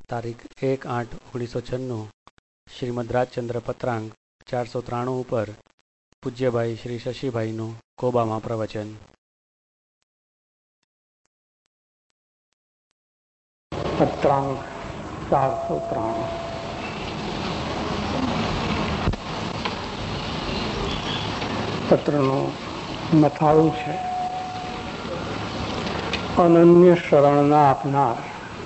તારીખ 1/8/1996 શ્રીમદ રાજચંદ્ર પત્રાંગ 493 ઉપર પૂજ્યભાઈ શ્રી શશીભાઈનું કોબામાં પ્રવચન. પત્રાંગ 493 પત્રનું મથાળું છે. અનન્ય શરણના આપનાર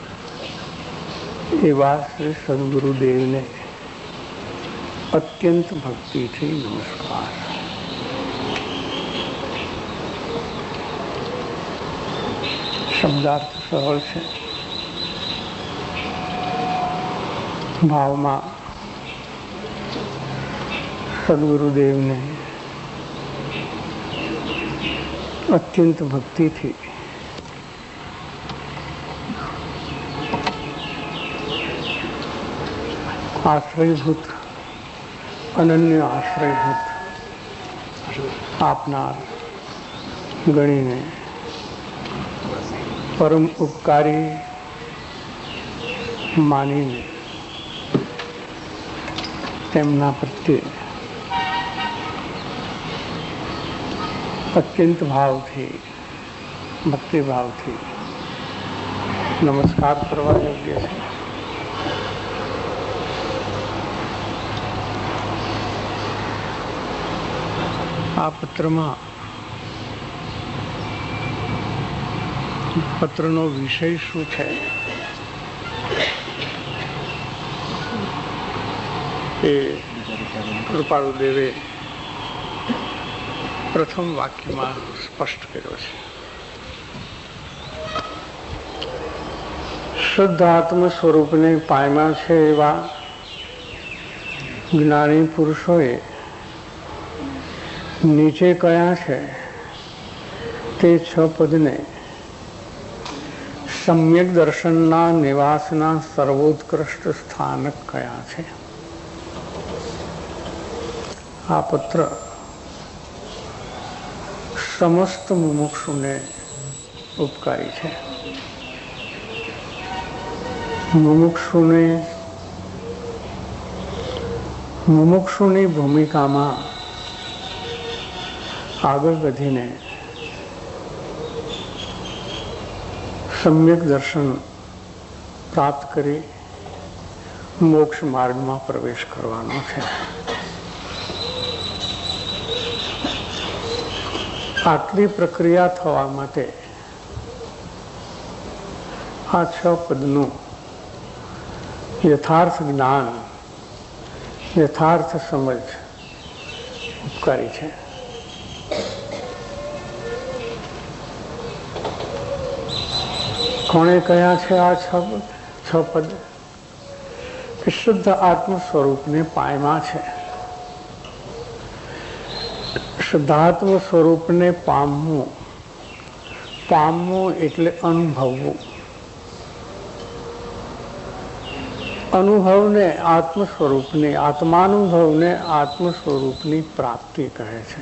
એવા શ્રી સદગુરુદેવને અત્યંત ભક્તિથી નમસ્કાર. શબ્દાર્થ સરળ છે. ભાવમાં સદગુરુદેવને અત્યંત ભક્તિથી આશ્રયભૂત, અનન્ય આશ્રયભૂત આપનાર ગણીને પરમ ઉપકારી માનીને તેમના પ્રત્યે અત્યંત ભાવથી, ભક્તિભાવથી નમસ્કાર કરવા યોગ્ય છે. આ પત્રનો વિષય શું છે એ કૃપાળુદેવે પ્રથમ વાક્યમાં સ્પષ્ટ કર્યો છે. શુદ્ધ આત્મ સ્વરૂપને પામ્યા છે એવા જ્ઞાની પુરુષોએ નીચે કયા છે તે 6 પદને સમ્યક દર્શનના નિવાસના સર્વોત્કૃષ્ટ સ્થાનક કયા છે. આ પત્ર સમસ્ત મુમુક્ષુને ઉપકારી છે. મુમુક્ષુની ભૂમિકામાં આગળ વધીને સમ્યક દર્શન પ્રાપ્ત કરી મોક્ષ માર્ગમાં પ્રવેશ કરવાનો છે. આટલી પ્રક્રિયા થવા માટે આ 6 પદનું યથાર્થ જ્ઞાન, યથાર્થ સમજ ઉપકારી છે. કોણે કયા છે આ 6 પદ? કે શુદ્ધ આત્મ સ્વરૂપને પામ્યા છે. શુદ્ધાત્મ સ્વરૂપને પામવું એટલે અનુભવવું. અનુભવને આત્મ સ્વરૂપની, આત્માનુભવને આત્મ સ્વરૂપની પ્રાપ્તિ કહે છે.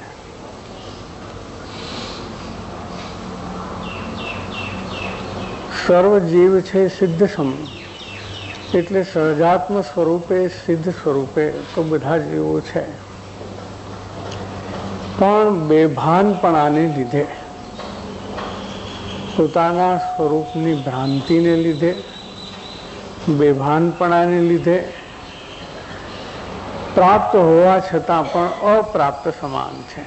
સર્વ જીવ છે સિદ્ધ સમ, એટલે સહજાત્મ સ્વરૂપે, સિદ્ધ સ્વરૂપે તો બધા જીવો છે, પણ બેભાનપણાને લીધે, પોતાના સ્વરૂપની ભ્રાંતિને લીધે, બેભાનપણાને લીધે પ્રાપ્ત હોવા છતાં પણ અપ્રાપ્ત સમાન છે.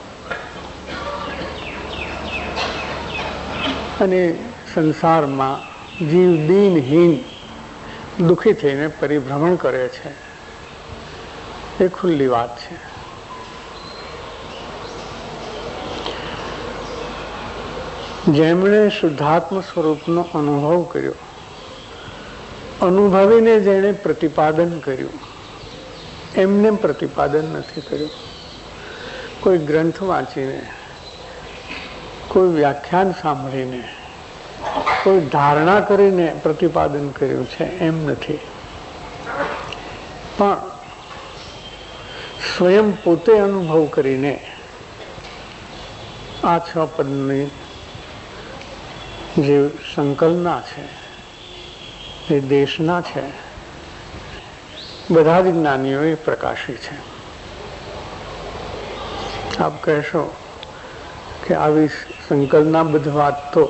અને સંસારમાં જીવ દીનહીન, દુઃખી થઈને પરિભ્રમણ કરે છે. એ ખુલ્લી વાત છે. જેમણે શુદ્ધાત્મ સ્વરૂપનો અનુભવ કર્યો, અનુભવીને જેણે પ્રતિપાદન કર્યું, એમને પ્રતિપાદન નથી કર્યું. કોઈ ગ્રંથ વાંચીને, કોઈ વ્યાખ્યાન સાંભળીને, કોઈ ધારણા કરીને પ્રતિપાદન કર્યું છે એમ નથી, પણ સ્વયં પોતે અનુભવ કરીને આ 6 પદની જે સંકલ્પના છે એ દેશના છે, બધા જ જ્ઞાનીઓએ પ્રકાશી છે. આપ કહેશો કે આવી સંકલ્પનાબદ્ધ વાત તો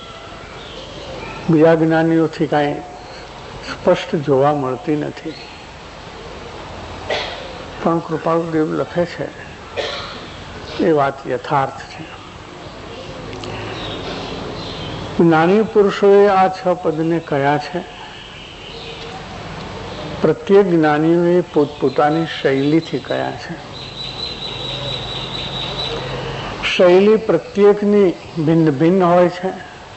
બીજા જ્ઞાનીઓથી કાંઈ સ્પષ્ટ જોવા મળતી નથી. પણ કૃપાળુદેવ લખે છે એ વાત યથાર્થ છે. જ્ઞાની પુરુષોએ આ 6 પદને કયા છે? પ્રત્યેક જ્ઞાનીઓએ પોતપોતાની શૈલીથી કયા છે. શૈલી પ્રત્યેકની ભિન્ન ભિન્ન હોય છે.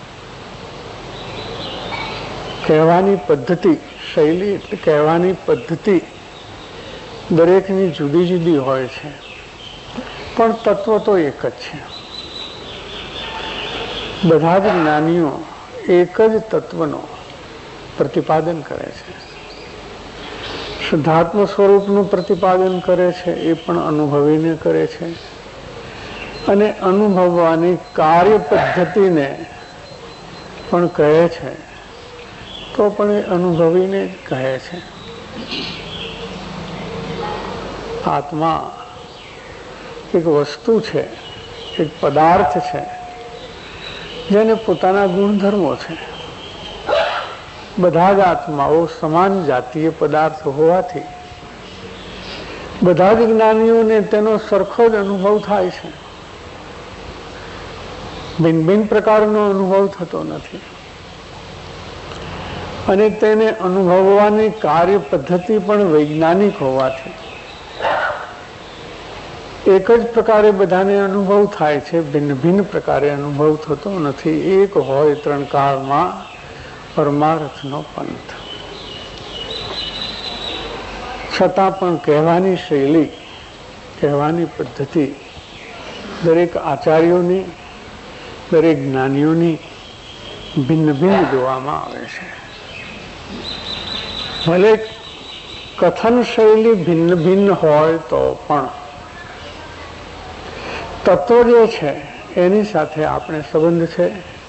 કહેવાની પદ્ધતિ, શૈલી એટલે કહેવાની પદ્ધતિ દરેકની જુદી જુદી હોય છે, પણ તત્વ તો એક જ છે. બધા જ જ્ઞાનીઓ એક જ તત્વનો પ્રતિપાદન કરે છે. શુદ્ધાત્મ સ્વરૂપનું પ્રતિપાદન કરે છે, એ પણ અનુભવીને કરે છે, અને અનુભવવાની કાર્ય પદ્ધતિને પણ કહે છે, તો પણ એ અનુભવીને જ કહે છે. આત્મા એક વસ્તુ છે, એક પદાર્થ છે, જેને પોતાના ગુણધર્મો છે. બધા જ આત્માઓ સમાન જાતીય પદાર્થ હોવાથી બધા જ જ્ઞાનીઓને તેનો સરખો જ અનુભવ થાય છે. ભિન્ન ભિન્ન પ્રકારનો અનુભવ થતો નથી, અને તેને અનુભવવાની કાર્ય પદ્ધતિ પણ વૈજ્ઞાનિક હોવાથી એક જ પ્રકારે બધાને અનુભવ થાય છે, ભિન્ન ભિન્ન પ્રકારે અનુભવ થતો નથી. એક હોય 3 કાળમાં પરમાર્થનો પંથ. છતાં પણ કહેવાની શૈલી, કહેવાની પદ્ધતિ દરેક આચાર્યોની, દરેક જ્ઞાનીઓની ભિન્ન ભિન્ન જોવામાં આવે છે. ભલે કથન શૈલી ભિન્ન ભિન્ન હોય તો પણ તત્વ જે છે એની સાથે આપણે સંબંધ છે.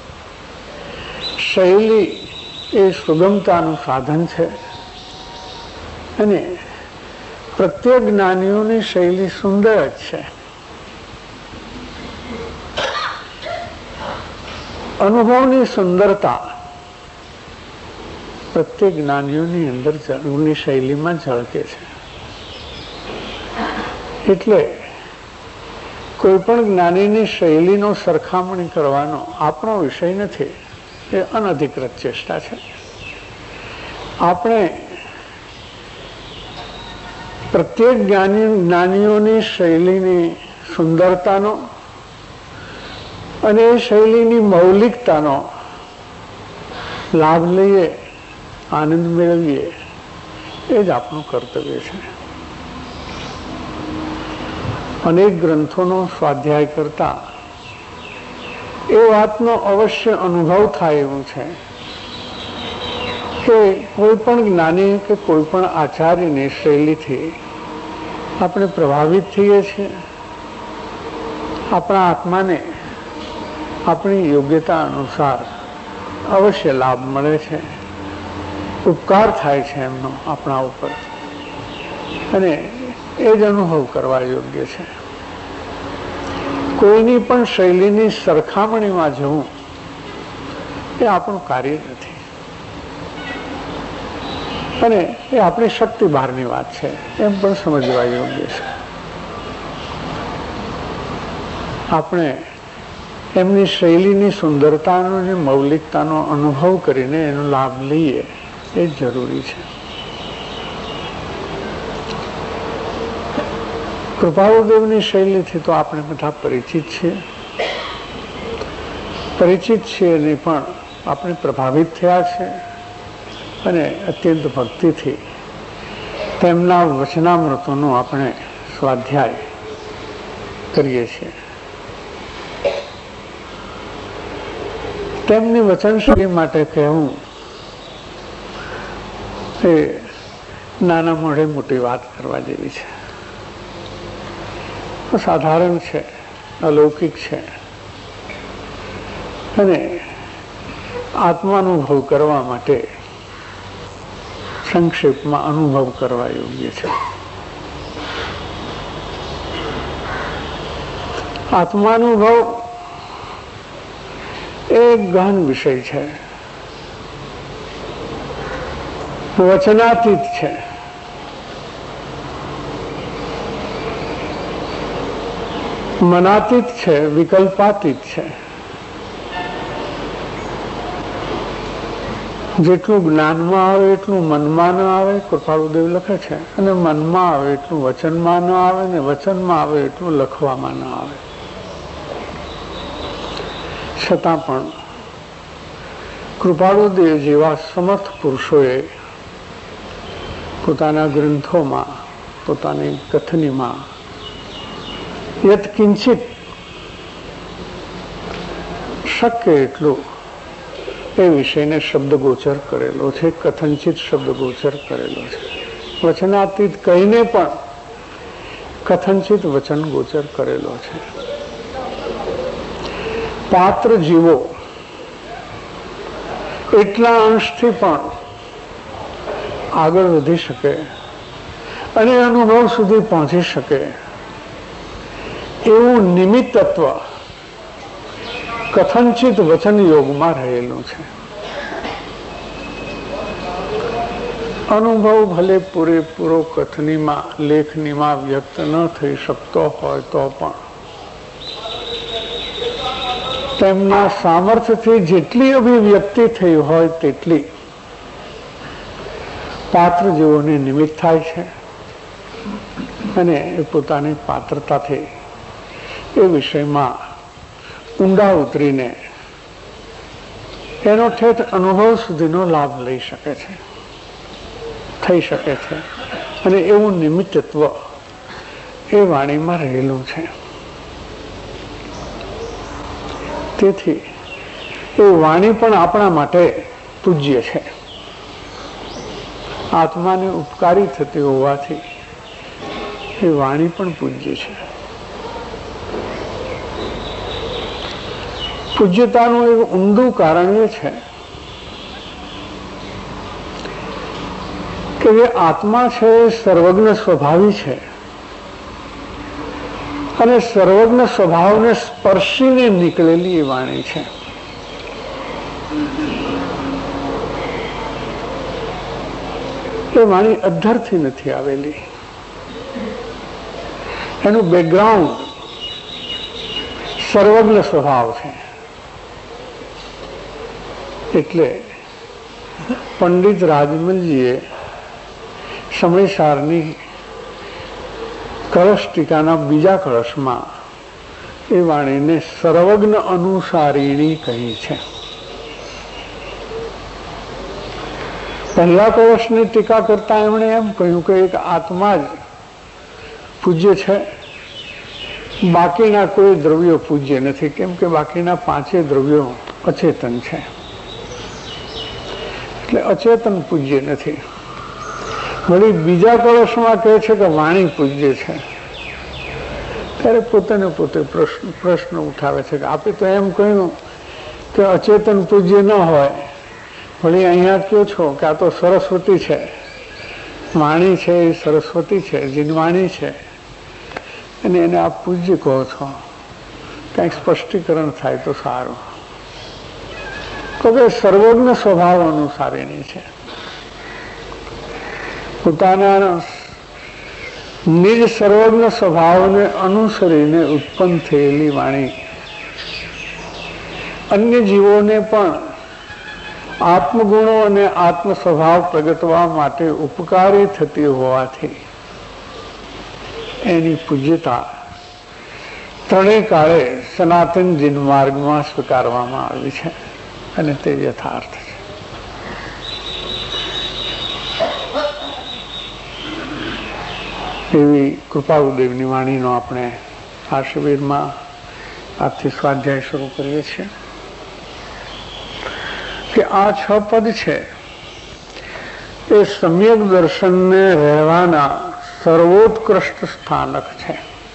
શૈલી એ સુગમતાનું સાધન છે, અને પ્રત્યેક જ્ઞાનીઓની શૈલી સુંદર જ છે. અનુભવની સુંદરતા પ્રત્યેક જ્ઞાનીઓની અંદર જરૂરની શૈલીમાં ઝળકે છે. એટલે કોઈ પણ જ્ઞાનીની શૈલીનો સરખામણી કરવાનો આપણો વિષય નથી, એ અનધિકૃત ચેષ્ટા છે. આપણે પ્રત્યેક જ્ઞાનીઓની શૈલીની સુંદરતાનો અને એ શૈલીની મૌલિકતાનો લાભ લઈએ, આનંદ મેળવીએ, એ જ આપણું કર્તવ્ય છે. અનેક ગ્રંથોનો સ્વાધ્યાય કરતા એ વાતનો અવશ્ય અનુભવ થાય એવું છે કે કોઈ પણ જ્ઞાની કે કોઈ પણ આચાર્યની શૈલીથી આપણે પ્રભાવિત થઈએ છીએ. આપણા આત્માને આપણી યોગ્યતા અનુસાર અવશ્ય લાભ મળે છે, ઉપકાર થાય છે એમનો આપણા ઉપર, અને એ જ અનુભવ કરવા યોગ્ય છે. કોઈની પણ શૈલીની સરખામણીમાં જવું એ આપણું કાર્ય નથી, અને એ આપણી શક્તિ બહારની વાત છે એમ પણ સમજવા યોગ્ય છે. આપણે એમની શૈલીની સુંદરતાનો અને મૌલિકતાનો અનુભવ કરીને એનો લાભ લઈએ એ જરૂરી છે. કૃપાળુદેવની શૈલીથી તો આપણે બધા પરિચિત છીએ, નહીં પણ આપણે પ્રભાવિત થયા છે, અને અત્યંત ભક્તિથી તેમના વચનામૃતોનો આપણે સ્વાધ્યાય કરીએ છીએ. તેમની વચનશૈલી માટે કહેવું એ નાના મોઢે મોટી વાત કરવા જેવી છે. સાધારણ છે, અલૌકિક છે, અને આત્માનુભવ કરવા માટે સંક્ષેપમાં અનુભવ કરવા યોગ્ય છે. આત્માનુભવ એ ગહન વિષય છે, વચનાતીત છે. મનાતીત છે, વિકલ્પાતીત છે. જેટલું જ્ઞાનમાં આવે એટલું મનમાં ન આવે, કૃપાળુદેવ લખે છે, અને મનમાં આવે એટલું વચનમાં ન આવે, ને વચનમાં આવે એટલું લખવામાં ન આવે. છતાં પણ કૃપાળુદેવ જેવા સમર્થ પુરુષોએ પોતાના ગ્રંથોમાં, પોતાની કથનીમાં યત્કિંચિત શક્ય એટલું એ વિષયને શબ્દગોચર કરેલો છે, કથનચિત શબ્દગોચર કરેલો છે. વચનાતીત કહીને પણ કથનચિત વચન ગોચર કરેલો છે. પાત્ર જીવો એટલા અંશથી પણ આગળ વધી શકે અને અનુભવ સુધી પહોંચી શકે એવું નિમિત્તત્વ કથનચિત વચન યોગમાં રહેલું છે. અનુભવ ભલે પૂરેપૂરો કથનીમાં, લેખનીમાં વ્યક્ત ન થઈ શકતો હોય તો પણ તેમના સામર્થ્યથી જેટલી અભિવ્યક્તિ થઈ હોય તેટલી પાત્ર જેઓને નિમિત્ત થાય છે અને એ પોતાની પાત્રતાથી એ વિષયમાં ઊંડા ઉતરીને એનો ઠેઠ અનુભવ સુધીનો લાભ લઈ શકે છે, થઈ શકે છે. અને એવું નિમિત્તત્વ એ વાણીમાં રહેલું છે. તેથી એ વાણી પણ આપણા માટે પૂજ્ય છે. આત્માને ઉપકારી થતી હોવાથી એ વાણી પણ પૂજ્ય છે. પૂજ્યતાનું એક ઊંડું કારણ એ છે કે જે આત્મા છે એ સર્વજ્ઞ સ્વભાવી છે અને સર્વજ્ઞ સ્વભાવને સ્પર્શીને નીકળેલી એ વાણી છે. એ વાણી અધ્ધરથી નથી આવેલી. એનું બેકગ્રાઉન્ડ સર્વજ્ઞ સ્વભાવ છે. એટલે પંડિત રાજમલજીએ સમયસારની કળશ ટીકાના બીજા કળશમાં એ વાણીને સર્વજ્ઞ અનુસારીણી કહી છે. પહેલા કળશની ટીકા કરતા એમણે એમ કહ્યું કે એક આત્મા જ પૂજ્ય છે, બાકીના કોઈ દ્રવ્યો પૂજ્ય નથી, કેમ કે બાકીના પાંચે દ્રવ્યો અચેતન છે, એટલે અચેતન પૂજ્ય નથી. વળી બીજા કળશમાં કહે છે કે વાણી પૂજ્ય છે. ત્યારે પોતાને પોતે પ્રશ્ન ઉઠાવે છે કે આપે તો એમ કહ્યું કે અચેતન પૂજ્ય ન હોય, વળી અહીંયા કહો છો કે આ તો સરસ્વતી છે, વાણી છે એ સરસ્વતી છે, જીનવાણી છે, અને એને આપ પૂજ્ય કહો છો. કંઈક સ્પષ્ટીકરણ થાય તો સારું. તો કે સર્વજ્ઞ સ્વભાવ અનુસારીની છે. પોતાના નિજ સર્વજ્ઞ સ્વભાવને અનુસરીને ઉત્પન્ન થયેલી વાણી અન્ય જીવોને પણ આત્મગુણો અને આત્મ સ્વભાવ પ્રગટવા માટે ઉપકારી થતી હોવાથી એની પૂજ્યતા ત્રણેય કાળે સનાતન જીન માર્ગમાં સ્વીકારવામાં આવી છે અને તે યથાર્થ છે. એવી કૃપાળુદેવની વાણીનો આપણે આ શિબિરમાં આજથી સ્વાધ્યાય શરૂ કરીએ છીએ કે આ 6 પદ છે એ સમ્યક દર્શનને રહેવાના સર્વોત્કૃષ્ટ સ્થાનક છે.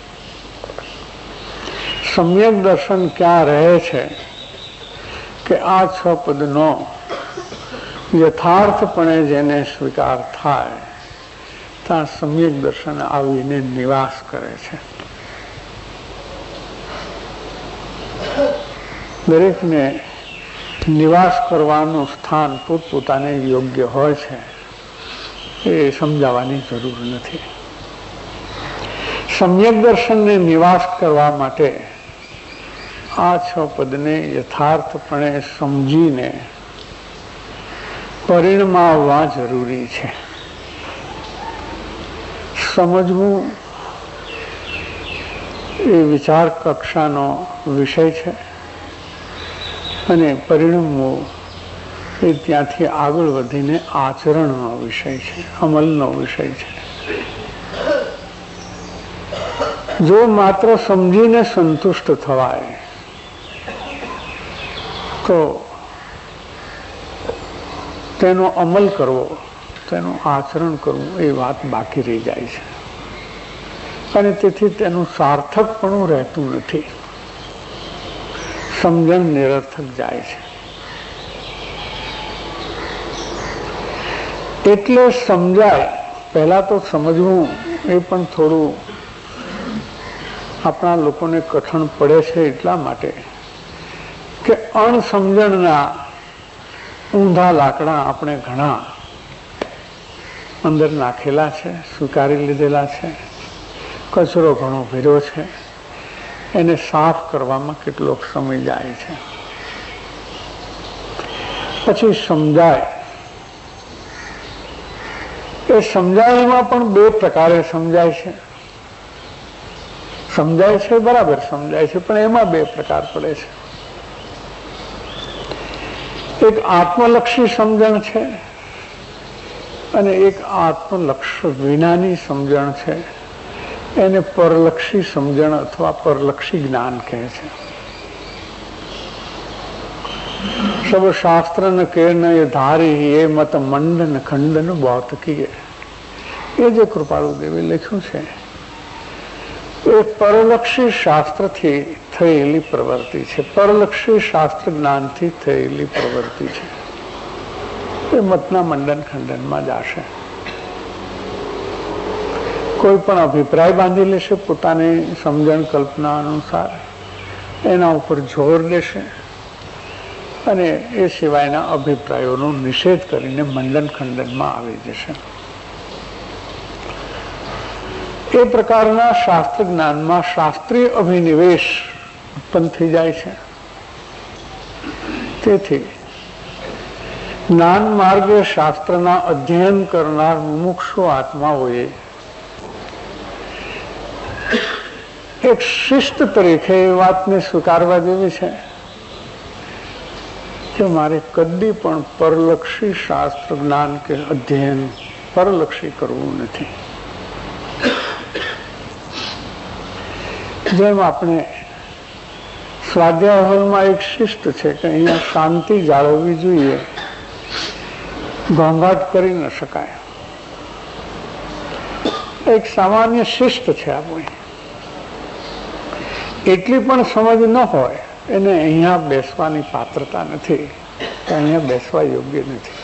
સમ્યક દર્શન ક્યાં રહે છે કે આ 6 પદનો યથાર્થપણે જેને સ્વીકાર થાય ત્યાં સમ્યક દર્શન આવીને નિવાસ કરે છે. દરેકને નિવાસ કરવાનું સ્થાન પોતપોતાને યોગ્ય હોય છે એ સમજાવવાની જરૂર નથી. સમ્યક દર્શનને નિવાસ કરવા માટે આ 6 પદને યથાર્થપણે સમજીને પરિણમાવવા જરૂરી છે. સમજવું એ વિચાર કક્ષાનો વિષય છે અને પરિણમવું એ ત્યાંથી આગળ વધીને આચરણનો વિષય છે, અમલનો વિષય છે. જો માત્ર સમજીને સંતુષ્ટ થવાય તો તેનો અમલ કરવો, તેનું આચરણ કરવું એ વાત બાકી રહી જાય છે અને તેથી તેનું સાર્થકપણું રહેતું નથી. સમજણ નિરર્થક જાય છે. એટલે સમજાય પહેલા તો સમજવું એ પણ થોડું આપણા લોકોને કઠણ પડે છે એટલા માટે કે અણસમજણના ઊંધા લાકડા આપણે ઘણા અંદર નાખેલા છે, સ્વીકારી લીધેલા છે. કચરો ઘણો ભર્યો છે, એને સાફ કરવામાં કેટલોક સમય જાય છે. પછી સમજાય. એ સમજાવવામાં પણ 2 પ્રકારે સમજાય છે. સમજાય છે બરાબર સમજાય છે, પણ એમાં 2 પ્રકાર પડે છે. એક આત્મલક્ષી સમજણ છે અને એક આત્મલક્ષ વિનાની સમજણ છે. એને પરલક્ષી સમજણ અથવા પરલક્ષી જ્ઞાન કહે છે. સબ શાસ્ત્ર ન કે ન એ ધારી એ મત મંડન ખંડન બૌત કીએ. એ જે કૃપાળુદેવે લખ્યું છે એ પરલક્ષી શાસ્ત્રથી થયેલી પ્રવૃત્તિ છે, પરલક્ષી શાસ્ત્ર જ્ઞાનથી થયેલી પ્રવૃત્તિ છે. એ મતના મંડન ખંડનમાં જ આવશે. કોઈ પણ અભિપ્રાય બાંધી લેશે પોતાની સમજણ કલ્પના અનુસાર, એના ઉપર જોર દેશે અને એ સિવાયના અભિપ્રાયોનો નિષેધ કરીને મંડન ખંડનમાં આવી જશે. એ પ્રકારના શાસ્ત્ર જ્ઞાનમાં શાસ્ત્રીય અભિનિવેશ ઉત્પન્ન થઈ જાય છે. તેથી જ્ઞાન માર્ગે શાસ્ત્રના અધ્યયન કરનાર મુમુક્ષુ આત્માઓએ એક શિસ્ત તરીકે એ વાતને સ્વીકારવા જેવી છે કે મારે કદી પણ પરલક્ષી શાસ્ત્ર જ્ઞાન કે અધ્યયન પરલક્ષી કરવું નથી. જેમ આપણે સ્વાધ્યાય હોલમાં એક શિસ્ત છે કે અહીંયા શાંતિ જાળવવી જોઈએ, ઘોંઘાટ કરી ન શકાય. એક સામાન્ય શિસ્ત છે આપણી. એટલી પણ સમજ ન હોય એને અહીંયા બેસવાની પાત્રતા નથી, અહીંયા બેસવા યોગ્ય નથી.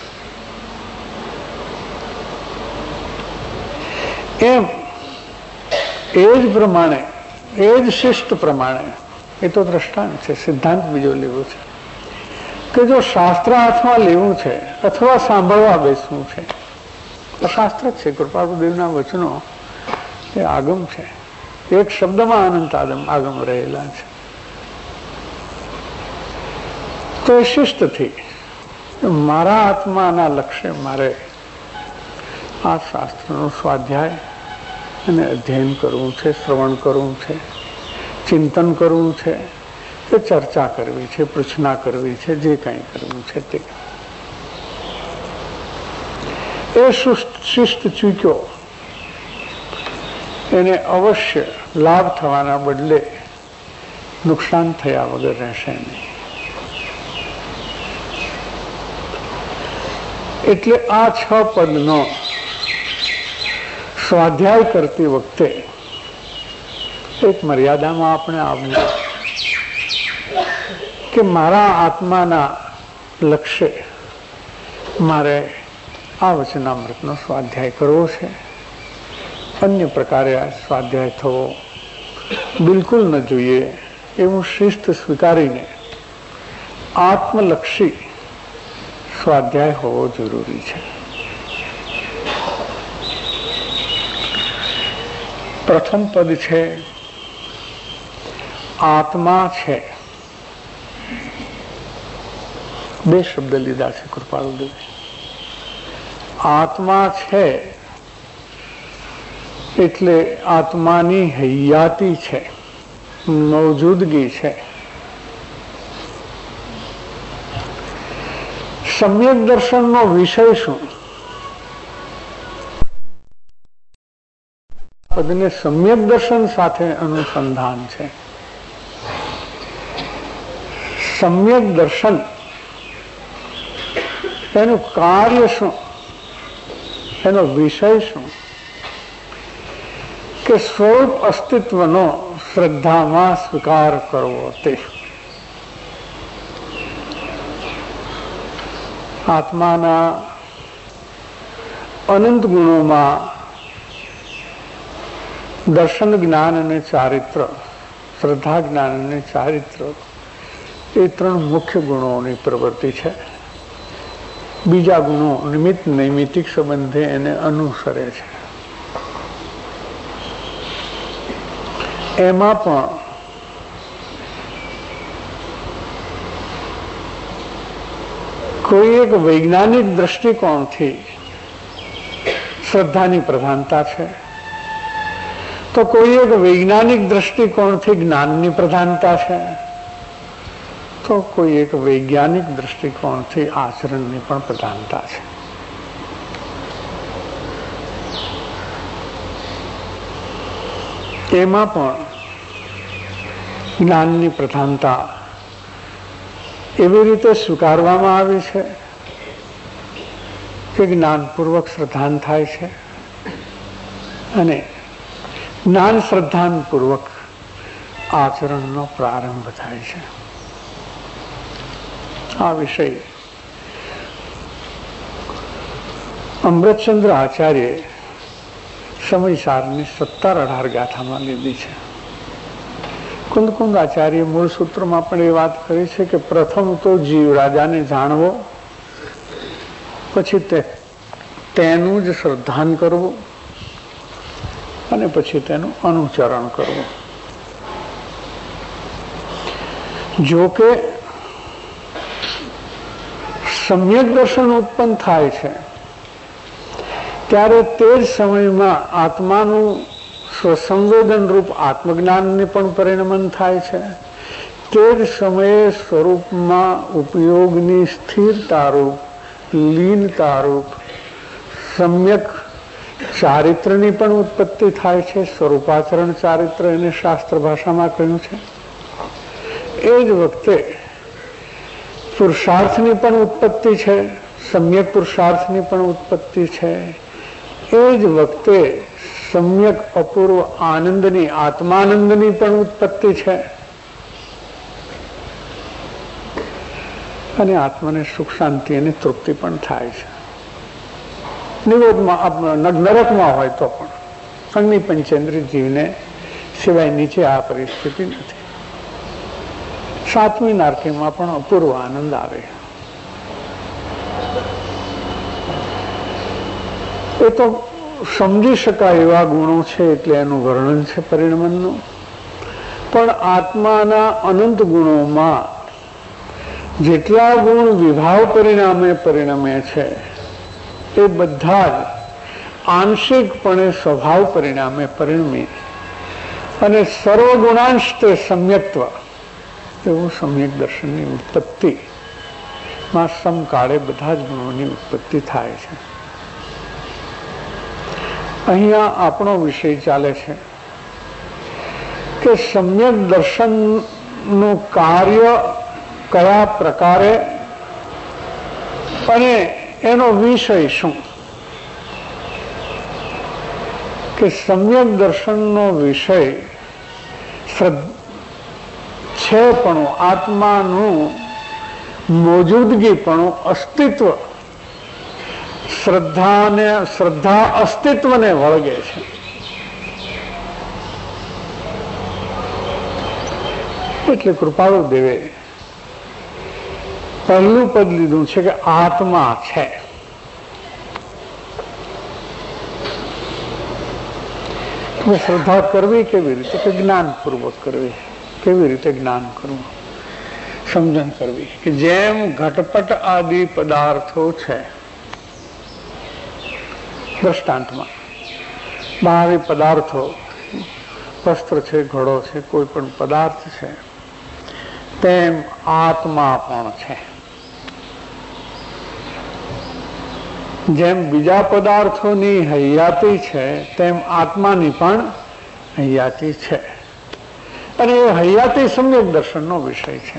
એમ એ જ પ્રમાણે, એ જ શિસ્ત પ્રમાણે, એ તો દ્રષ્ટાંત છે, સિદ્ધાંત બીજો લેવો છે કે જો શાસ્ત્ર હાથમાં લેવું છે અથવા સાંભળવા બેસવું છે, શાસ્ત્ર જ છે, કૃપાળુદેવના વચનો એ આગમ છે. એક શબ્દમાં અનંત આગમ રહેલા છે. તો એ શિસ્તથી મારા આત્માના લક્ષ્ય મારે આ શાસ્ત્રનો સ્વાધ્યાય અને અધ્યયન કરવું છે, શ્રવણ કરવું છે, ચિંતન કરવું છે કે ચર્ચા કરવી છે, પૃચ્છના કરવી છે, જે કંઈ કરવું છે તે. એ શિસ્ત ચૂક્યો એને અવશ્ય લાભ થવાના બદલે નુકસાન થયા વગર રહેશે નહીં. એટલે આ 6 પદનો સ્વાધ્યાય કરતી વખતે એક મર્યાદામાં આપણે આવવું કે મારા આત્માના લક્ષ્ય મારે આ વચનામૃતનો સ્વાધ્યાય કરવો છે, અન્ય પ્રકારે આ સ્વાધ્યાય થવો બિલકુલ ન જોઈએ એવું શિસ્ત સ્વીકારીને આત્મલક્ષી સ્વાધ્યાય હોવો જરૂરી છે. પ્રથમ પદ છે આત્મા છે. બે શબ્દ લીધા છે કૃપાળુદેવે. આત્મા છે એટલે આત્માની હૈયાતી છે, મૌજૂદગી છે. સમ્યક દર્શનનો વિષય શું? પદને સમ્યક દર્શન સાથે અનુસંધાન છે. સમ્યક દર્શન એનું કાર્ય શું, એનો વિષય શું? કે સ્વરૂપ અસ્તિત્વનો શ્રદ્ધામાં સ્વીકાર કરવો. તે આત્માના અનંત ગુણોમાં દર્શન જ્ઞાન અને ચારિત્ર, શ્રદ્ધા જ્ઞાન અને ચારિત્ર એ ત્રણ મુખ્ય ગુણોની પ્રવૃત્તિ છે. બીજા ગુણો નિમિત્ત નૈમિતિક સંબંધે એને અનુસરે છે. એમાં પણ કોઈ એક વૈજ્ઞાનિક દ્રષ્ટિકોણથી શ્રદ્ધાની પ્રધાનતા છે, તો કોઈ એક વૈજ્ઞાનિક દ્રષ્ટિકોણથી જ્ઞાનની પ્રધાનતા છે, તો કોઈ એક વૈજ્ઞાનિક દ્રષ્ટિકોણથી આચરણની પણ પ્રધાનતા છે. એમાં પણ જ્ઞાનની પ્રધાનતા એવી રીતે સ્વીકારવામાં આવી છે કે જ્ઞાનપૂર્વક શ્રદ્ધાન થાય છે અને જ્ઞાન શ્રદ્ધાનપૂર્વક આચરણનો પ્રારંભ થાય છે. આ વિષય અમૃતચંદ્ર આચાર્ય સમયસારની 17-18 ગાથામાં લીધી છે. કુંદકુંદ આચાર્ય મૂળ સૂત્રમાં પણ એ વાત કરી છે કે પ્રથમ તો જીવ રાજાને જાણવો, પછી તેનું જ શ્રદ્ધાન કરવું અને પછી તેનું અનુચરણ કરવું. જો કે સમ્યક દર્શન ઉત્પન્ન થાય છે ત્યારે તે જ સમયમાં આત્માનું સ્વસંવેદન રૂપ આત્મજ્ઞાનને પણ પરિણમન થાય છે. તે જ સમયે સ્વરૂપમાં ઉપયોગની સ્થિરતા રૂપ, લીનતા રૂપ સમ્યક ચારિત્રની પણ ઉત્પત્તિ થાય છે. સ્વરૂપાચરણ ચારિત્ર એને શાસ્ત્ર ભાષામાં કહ્યું છે. એ જ વખતે પુરુષાર્થની પણ ઉત્પત્તિ છે, સમ્યક પુરુષાર્થની પણ ઉત્પત્તિ છે. એ જ વખતે સમ્યક અપૂર્વ આનંદની, આત્માનંદની પણ ઉત્પત્તિ છે અને આત્માને સુખ શાંતિ અને તૃપ્તિ પણ થાય છે. નિરોધમાં નરકમાં હોય તો પણ અગ્નિ પંચેન્દ્રિય જીવને સિવાય નીચે આ પરિસ્થિતિ નથી. સાતમી નારકીમાં પણ અપૂર્વ આનંદ આવે. એ તો સમજી શકાય એવા ગુણો છે એટલે એનું વર્ણન છે પરિણમનનું. પણ આત્માના અનંત ગુણોમાં જેટલા ગુણ વિભાવ પરિણમે છે એ બધા જ આંશિકપણે સ્વભાવ પરિણામે પરિણમે અને સર્વગુણાંશ તે સમ્યક્ત્વ એવું સમ્યક દર્શનની ઉત્પત્તિમાં સમકાળે બધા જ ગુણોની ઉત્પત્તિ થાય છે. અહીંયા આપણો વિષય ચાલે છે કે સમ્યક દર્શનનું કાર્ય કયા પ્રકારે અને એનો વિષય શું. કે સમ્યક દર્શનનો વિષય છે પણ આત્માનું મોજૂદગી પણ અસ્તિત્વ શ્રદ્ધા અસ્તિત્વને વળગે છે. એટલે કૃપાળુ દેવે પહેલું પદ લીધું છે કે આત્મા છે. શ્રદ્ધા કરવી કેવી રીતે? કે જ્ઞાનપૂર્વક કરવી. કેવી રીતે જ્ઞાન કરવું? સમજણ કરવી કે જેમ ઘટપટ આદિ પદાર્થો છે, દ્રષ્ટાંતમાં બાહ્ય પદાર્થો, વસ્ત્ર છે, ઘડો છે, કોઈ પણ પદાર્થ છે, તેમ આત્મા પણ છે. જેમ બીજા પદાર્થોની હૈયાતી છે, તેમ આત્માની પણ હૈયાતી છે. અને એ હૈયાતી સમ્યક દર્શનનો વિષય છે.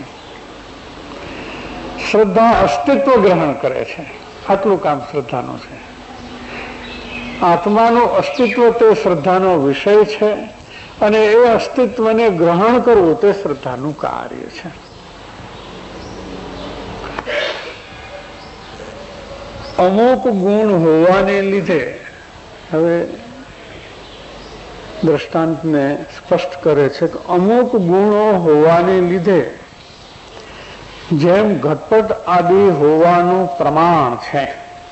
શ્રદ્ધા અસ્તિત્વ ગ્રહણ કરે છે. આટલું કામ શ્રદ્ધાનું છે. આત્માનું અસ્તિત્વ તે શ્રદ્ધાનો વિષય છે, અને એ અસ્તિત્વને ગ્રહણ કરવું તે શ્રદ્ધાનું કાર્ય છે. અમુક ગુણ હોવાને લીધે, હવે દ્રષ્ટાંતને સ્પષ્ટ કરે છે કે અમુક ગુણો હોવાને લીધે જેમ ઘટપટ આદિ હોવાનું પ્રમાણ છે.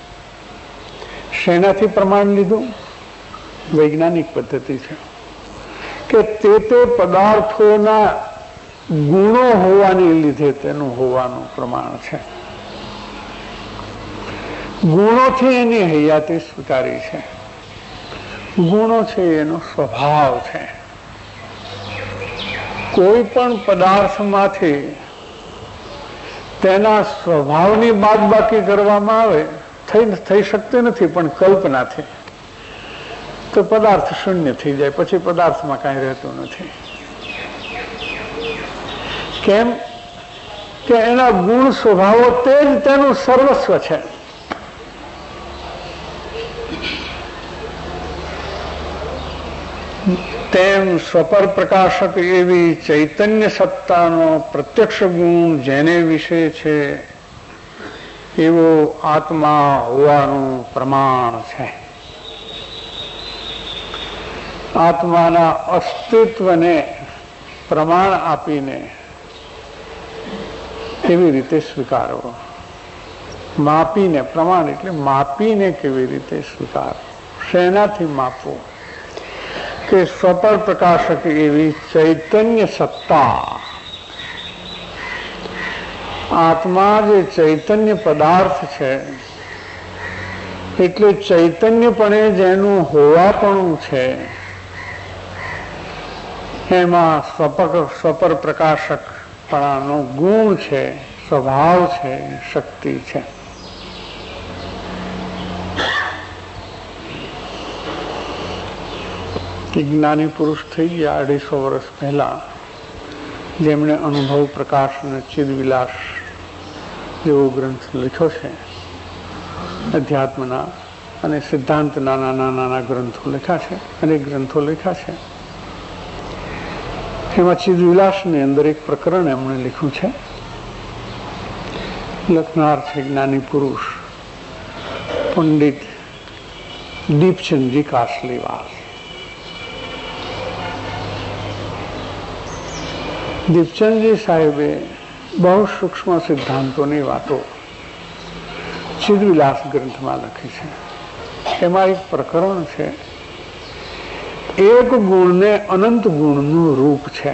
શેનાથી પ્રમાણ લીધું? વૈજ્ઞાનિક પદ્ધતિ છે કે તે પદાર્થોના ગુણો હોવાને લીધે તેનું હોવાનું પ્રમાણ છે. ગુણોથી એની હૈયાતી સ્વીકારી છે. ગુણો છે એનો સ્વભાવ છે. કોઈ પણ પદાર્થમાંથી તેના સ્વભાવની બાદબાકી કરવામાં આવે થઈ શકતી નથી, પણ કલ્પનાથી તો પદાર્થ શૂન્ય થઈ જાય. પછી પદાર્થમાં કાંઈ રહેતું નથી. કેમ કે એના ગુણ સ્વભાવો તે જ તેનું સર્વસ્વ છે. તેમ સ્વપર પ્રકાશક એવી ચૈતન્ય સત્તાનો પ્રત્યક્ષ ગુણ જેને વિશે છે એવો આત્મા હોવાનું પ્રમાણ છે. આત્માના અસ્તિત્વને પ્રમાણ આપીને કેવી રીતે સ્વીકારવો? માપીને. પ્રમાણ એટલે માપીને કેવી રીતે સ્વીકારવો? શેનાથી માપવું? કે સ્વપર પ્રકાશક એવી ચૈતન્ય સત્તા. આત્મા જે ચૈતન્ય પદાર્થ છે, એટલે ચૈતન્યપણે જેનું હોવાપણું છે, એમાં સ્વપર પ્રકાશકપણાનો ગુણ છે, સ્વભાવ છે, શક્તિ છે. જ્ઞાની પુરુષ થઈ ગયા 250 વર્ષ પહેલા, જેમણે અનુભવ પ્રકાશ અને ચિદવિલાસ જેવો ગ્રંથ લખ્યો છે. અધ્યાત્મના અને સિદ્ધાંતના નાના ગ્રંથો લખ્યા છે, અનેક ગ્રંથો લખ્યા છે. એમાં ચિદવિલાસની અંદર એક પ્રકરણ એમણે લખ્યું છે. લખનાર છે જ્ઞાની પુરુષ પંડિત દીપચંદજી કાસલીવાલ. દીપચંદજી સાહેબે બહુ સૂક્ષ્મ સિદ્ધાંતોની વાતો ચિદવિલાસ ગ્રંથમાં લખી છે. એમાં એક પ્રકરણ છે, એક ગુણને અનંત ગુણનું રૂપ છે.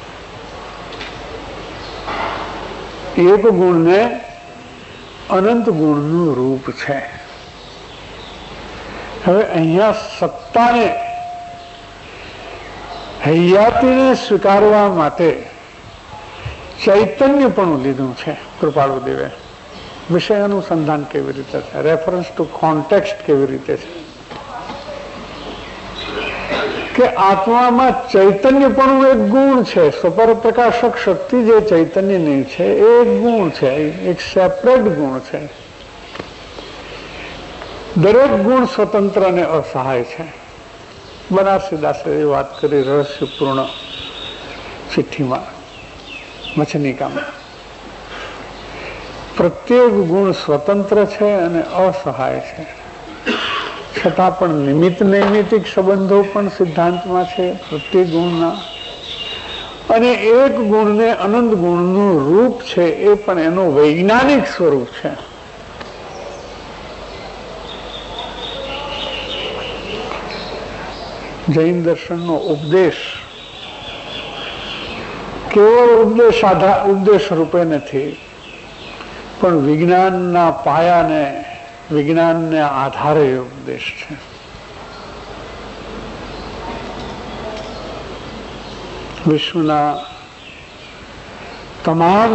એક ગુણને અનંત ગુણનું રૂપ છે. હવે અહીંયા સત્તાને હૈયાતીને સ્વીકારવા માટે ચૈતન્યપણું લીધું છે કૃપાળુ દેવે. વિષય અનુસંધાન કેવી રીતે છે, રેફરન્સ ટુ કોન્ટેક્સ્ટ કેવી રીતે છે કે આત્મામાં ચૈતન્યપણું એક ગુણ છે. સ્વપર પ્રકાશક શક્તિ જે ચૈતન્યની છે એ એક ગુણ છે, એક સેપરેટ ગુણ છે. દરેક ગુણ સ્વતંત્ર અને અસહાય છે. બનારસીદાસે એ વાત કરી રહસ્યપૂર્ણ ચિઠ્ઠીમાં, વચનિકામાં. પ્રત્યેક ગુણ સ્વતંત્ર છે અને અસહાય છે. છતાં પણ નિમિત્ત નૈમિતિક સંબંધો પણ સિદ્ધાંતમાં છે પ્રત્યેક ગુણના, અને એક ગુણને અનંત ગુણનું રૂપ છે એ પણ એનું વૈજ્ઞાનિક સ્વરૂપ છે. જૈન દર્શનનો ઉપદેશ કેવળ ઉપદેશ રૂપે નથી, પણ વિજ્ઞાનના પાયાને, વિજ્ઞાનને આધારે ઉપદેશ છે. વિશ્વના તમામ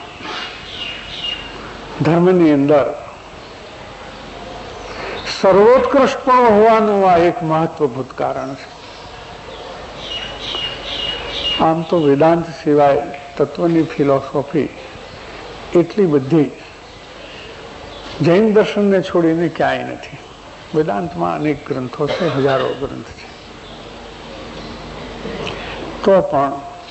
ધર્મની અંદર સર્વોત્કૃષ્ટપણું હોવાનું આ એક મહત્વભૂત કારણ છે. આમ તો વેદાંત સિવાય તત્વની ફિલોસોફી એટલી બધી જૈન દર્શનને છોડીને ક્યાંય નથી. વેદાંતમાં અનેક ગ્રંથો છે, હજારો ગ્રંથ છે, તો પણ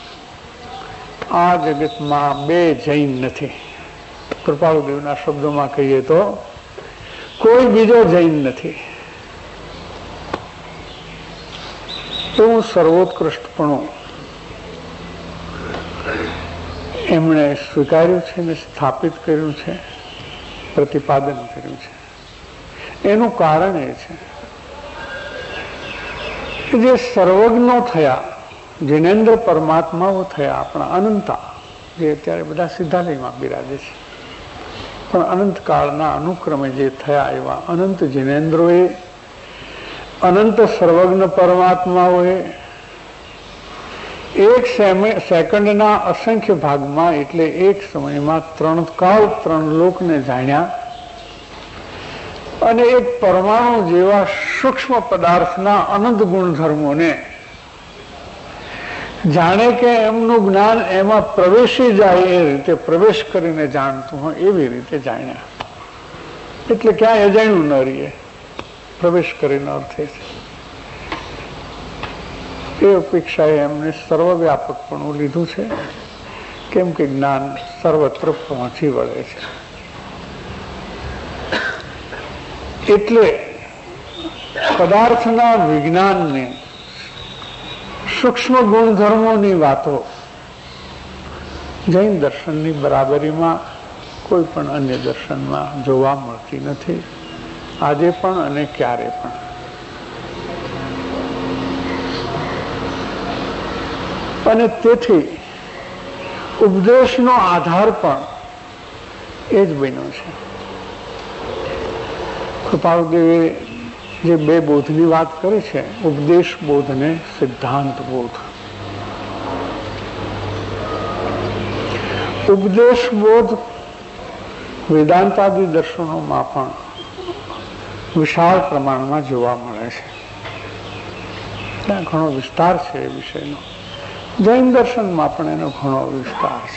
આ જગતમાં બે જૈન નથી. કૃપાળુદેવના શબ્દોમાં કહીએ તો કોઈ બીજો જૈન નથી. એવું સર્વોત્કૃષ્ટપણું એમણે સ્વીકાર્યું છે ને સ્થાપિત કર્યું છે, પ્રતિપાદન કર્યું છે. એનું કારણ એ છે કે જે સર્વજ્ઞો થયા, જિનેન્દ્ર પરમાત્માઓ થયા, આપણા અનંતા, જે અત્યારે બધા સિદ્ધાલયમાં બિરાજે છે, પણ અનંત કાળના અનુક્રમે જે થયા એવા અનંત જિનેન્દ્રોએ, અનંત સર્વજ્ઞ પરમાત્માઓએ એક સેકન્ડના અસંખ્ય ભાગમાં, એટલે એક સમયમાં 3 કાળ 3 લોકને જાણ્યા, અને એક પરમાણુ જેવા સૂક્ષ્મ પદાર્થના અનંત ગુણધર્મોને જાણે કે એમનું જ્ઞાન એમાં પ્રવેશી જાય એ રીતે પ્રવેશ કરીને જાણતું હોય એવી રીતે જાણ્યા. એટલે ક્યાંય અજાણ્યું ન રહીએ, પ્રવેશ કરીને અર્થે છે. એ અપેક્ષાએ એમને સર્વવ્યાપકપણું લીધું છે, કેમ કે જ્ઞાન સર્વત્ર પહોંચી વળે છે. એટલે પદાર્થના વિજ્ઞાનને, સૂક્ષ્મ ગુણધર્મોની વાતો જૈન દર્શનની બરાબરીમાં કોઈ પણ અન્ય દર્શનમાં જોવા મળતી નથી, આજે પણ અને ક્યારે પણ. અને તેથી ઉપદેશનો આધાર પણ એ જ બન્યો છે. કૃપાળુદેવે જે બે બોધની વાત કરી છે, ઉપદેશ બોધ અને સિદ્ધાંત બોધ. ઉપદેશ બોધ વેદાંતાદિ દર્શનોમાં પણ વિશાળ પ્રમાણમાં જોવા મળે છે. ત્યાં ઘણો વિસ્તાર છે એ વિષયનો. જૈન દર્શનમાં પણ એનો ઘણો વિસ્તાર છે.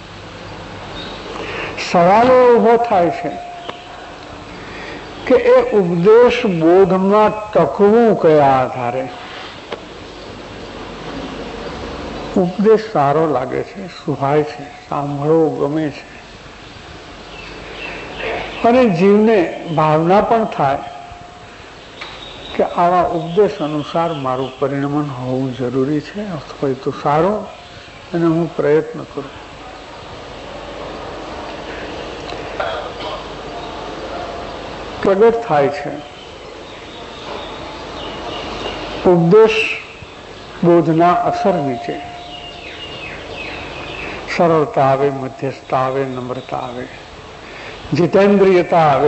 સવાલો ઉભો થાય છે કે એ ઉપદેશ બોધમાં ટકવું કયા આધારે? ઉપદેશ સારો લાગે છે, સુહાય છે, સાંભળવો ગમે છે, અને જીવને ભાવના પણ થાય કે આવા ઉપદેશ અનુસાર મારું પરિણમન હોવું જરૂરી છે, અથવા તો સારું, અને હું પ્રયત્ન કરું. પ્રગટ થાય છે ઉપદેશ બોધના અસર નીચે. સરળતા આવે, મધ્યસ્થતા આવે, નમ્રતા આવે, જીતેન્દ્રિયતા આવે.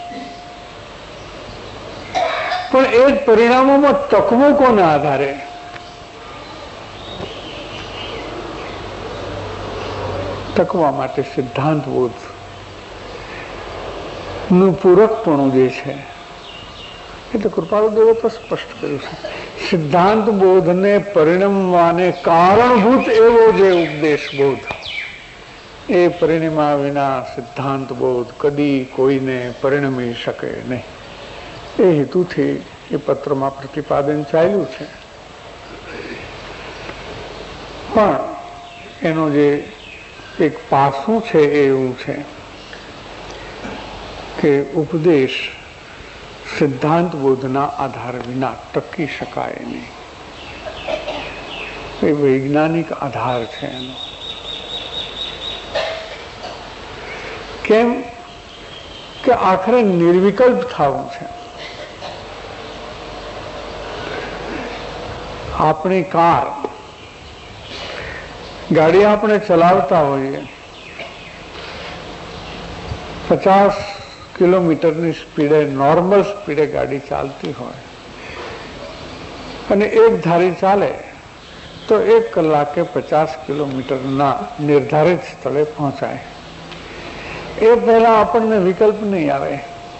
પણ એ જ પરિણામોમાં ટકવું કોના આધારે? ટકવા માટે સિદ્ધાંત બોધ નું પૂરકપણું જે છે, એટલે કૃપાળુદેવે તો સ્પષ્ટ કર્યું છે. સિદ્ધાંત બોધને પરિણમવાને કારણભૂત એવો જે ઉપદેશ બોધ, એ પરિણમ્યા વિના સિદ્ધાંત બોધ કદી કોઈને પરિણમી શકે નહીં. એ હેતુથી એ પત્રમાં પ્રતિપાદન ચાલ્યું છે. પણ એનો જે એક પાસું છે એ એવું છે કે ઉપદેશ સિદ્ધાંત બોધના આધાર વિના ટકી શકાય નહીં. એ વૈજ્ઞાનિક આધાર છે એનો. કેમ કે આખરે નિર્વિકલ્પ થવું છે. આપણી કાર, ગાડી આપણે ચલાવતા હોઈએ, 50 કિલોમીટરની સ્પીડે, નોર્મલ સ્પીડે ગાડી ચાલતી હોય અને એક ધારી ચાલે તો 1 કલાકે 50 કિલોમીટરના નિર્ધારિત સ્થળે પહોંચાય. એ પહેલા આપણને વિકલ્પ નહીં આવે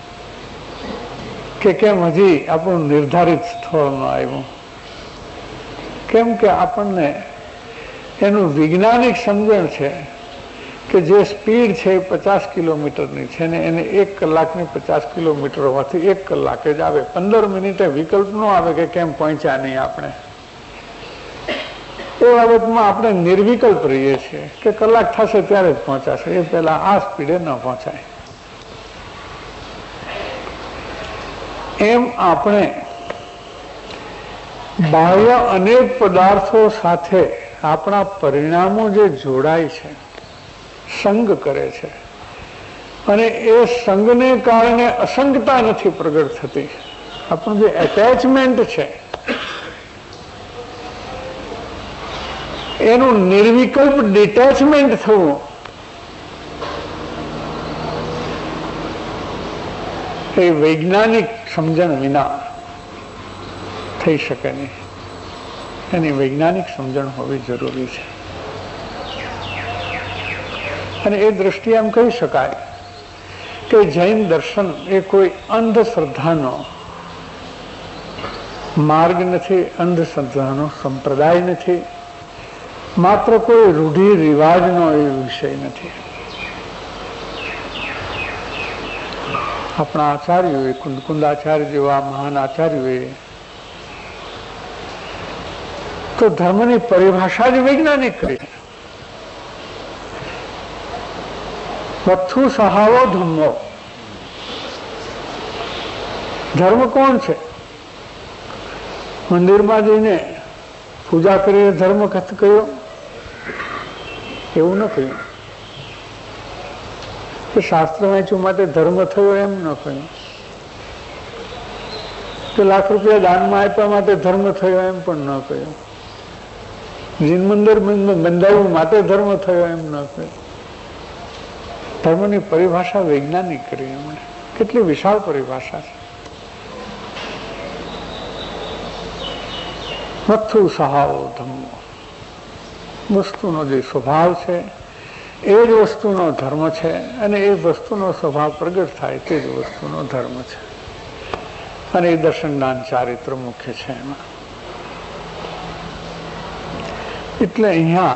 કે કેમ હજી આપણું નિર્ધારિત સ્થળ ન આવ્યું. કેમ કે આપણને એનું વૈજ્ઞાનિક સમજણ છે કે જે સ્પીડ છે એ 50 કિલોમીટરની છે ને એને 1 કલાકની 50 કિલોમીટર હોવાથી 1 કલાકે જ આવે. 15 મિનિટે વિકલ્પ ન આવે કે કેમ પહોંચ્યા નહીં આપણે. એ બાબતમાં આપણે નિર્વિકલ્પ રહીએ છીએ કે કલાક થશે ત્યારે જ પહોંચાશે, એ પહેલા આ સ્પીડે ન પહોંચાય. એમ આપણે બાહ્ય અનેક પદાર્થો સાથે આપણા પરિણામો જે જોડાય છે, સંગ કરે છે, અને એ સંગને કારણે અસંગતા નથી પ્રગટ થતી. આપણું જે એટેચમેન્ટ છે એનું નિર્વિકલ્પ ડિટેચમેન્ટ થવું એ વૈજ્ઞાનિક સમજણ વિના થઈ શકે નહીં. એની વૈજ્ઞાનિક સમજણ હોવી જરૂરી છે. અને એ દ્રષ્ટિએ એમ કહી શકાય કે જૈન દર્શન એ કોઈ અંધશ્રદ્ધાનો માર્ગ નથી, અંધશ્રદ્ધાનો સંપ્રદાય નથી, માત્ર કોઈ રૂઢિ રિવાજનો એ વિષય નથી. આપણા આચાર્યોએ, કુંદકુંદાચાર્ય જેવા મહાન આચાર્યોએ તો ધર્મની પરિભાષા જ વૈજ્ઞાનિક કરી. વત્થુ સહાવો ધમ્મો. ધર્મ કોણ છે? મંદિરમાં જઈને પૂજા કરીને ધર્મ કહ્યો એવું ન કહ્યું. કે શાસ્ત્ર વાંચ્યું માટે ધર્મ થયો એમ ન કહ્યું. કે લાખ રૂપિયા દાનમાં આપ્યા માટે ધર્મ થયો એમ પણ ન કહ્યું. જીન મંદિર બંધાવ્યું માટે ધર્મ થયો એમ ન કહ્યું. ધર્મની પરિભાષા વૈજ્ઞાનિક કરી એમણે. કેટલી વિશાળ પરિભાષા છે. વત્થુ સહાવો ધમ્મો. વસ્તુનો જે સ્વભાવ છે એ જ વસ્તુનો ધર્મ છે, અને એ વસ્તુનો સ્વભાવ પ્રગટ થાય તે જ વસ્તુનો ધર્મ છે. અને એ દર્શન જ્ઞાન ચારિત્ર મુખ્ય છે એમાં. એટલે અહીંયા